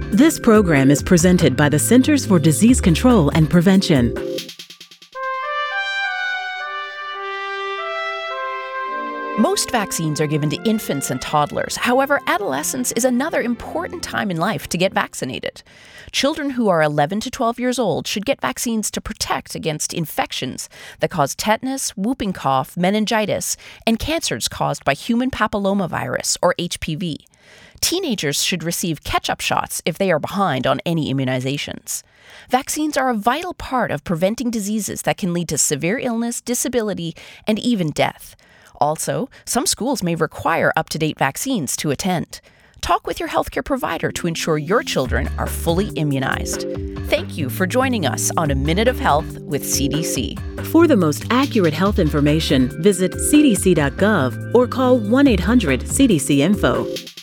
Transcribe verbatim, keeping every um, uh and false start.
This program is presented by the Centers for Disease Control and Prevention. Most vaccines are given to infants and toddlers. However, adolescence is another important time in life to get vaccinated. Children who are eleven to twelve years old should get vaccines to protect against infections that cause tetanus, whooping cough, meningitis, and cancers caused by human papillomavirus, or H P V. Teenagers should receive catch-up shots if they are behind on any immunizations. Vaccines are a vital part of preventing diseases that can lead to severe illness, disability, and even death. Also, some schools may require up-to-date vaccines to attend. Talk with your healthcare provider to ensure your children are fully immunized. Thank you for joining us on A Minute of Health with C D C. For the most accurate health information, visit c d c dot gov or call one eight hundred C D C info.